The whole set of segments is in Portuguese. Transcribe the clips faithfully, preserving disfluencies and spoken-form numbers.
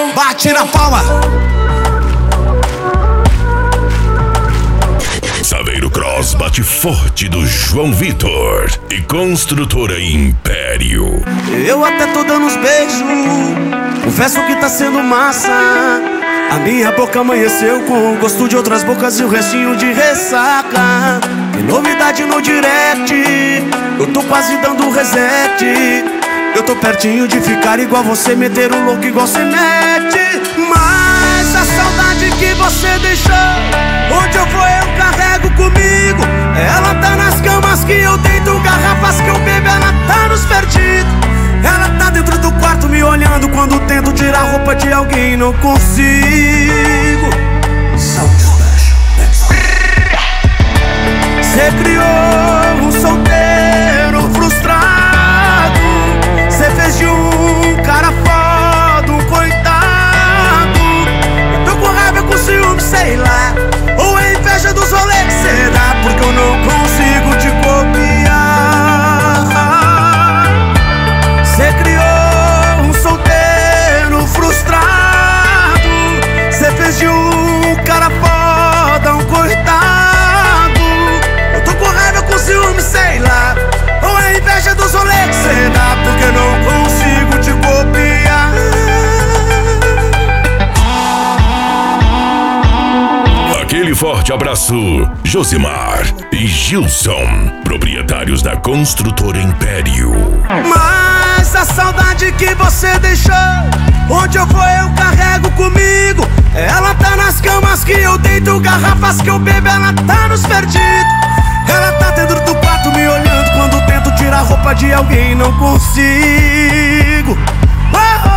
Bate na palma. Saveiro Cross bate forte do João Vitor e Construtora Império. Eu até tô dando uns beijos, confesso que tá sendo massa. A minha boca amanheceu com o gosto de outras bocas e o restinho de ressaca. Tem novidade no direct, eu tô quase dando reset. Eu tô pertinho de ficar igual você, meter um louco igual você mete. Mas a saudade que você deixou, onde eu vou eu carrego comigo. Ela tá nas camas que eu deito, garrafas que eu bebo, ela tá nos perdidos. Ela tá dentro do quarto me olhando quando tento tirar a roupa de alguém, não consigo. Cê criou um solteiro frustrado, cê fez de um cara foda um coitado. Eu tô com raiva, com ciúme, sei lá, ou é inveja dos rolês que cê dá, porque eu não consigo te copiar. Cê criou um solteiro frustrado, cê fez de um cara foda um coitado. Eu tô com raiva, com ciúme, sei lá, ou é inveja dos rolês que cê dá, porque eu não consigo te copiar. Aquele forte abraço, Josimar e Gilson, proprietários da Construtora Império. Mas a saudade que você deixou, onde eu vou eu carrego comigo. Ela tá nas camas que eu deito, garrafas que eu bebo, ela tá nos perdidos. Ela tá dentro do quarto me olhando quando tento tirar a roupa de alguém, não consigo. Oh, oh,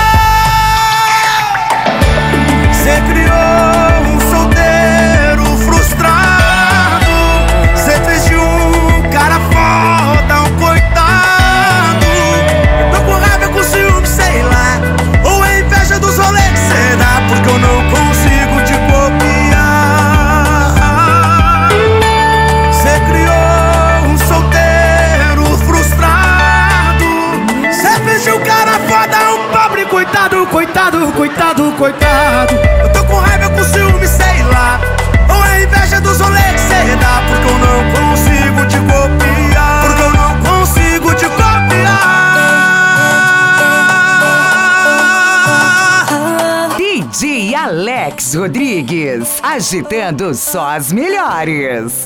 oh. Cê criou um solteiro frustrado, cê fez de um cara foda um coitado. Eu tô com raiva, com ciúme, sei lá, ou é inveja dos rolês que cê dá, porque eu não consigo te copiar. Cê criou um solteiro frustrado, cê fez de um cara foda um pobre coitado, coitado, coitado, coitado. Eu tô com raiva, com ciúme, sei lá, ou é inveja dos rolês que cê dá, porque eu não consigo te copiar, porque eu não consigo te copiar. D J Alex Rodrigues, agitando só as melhores.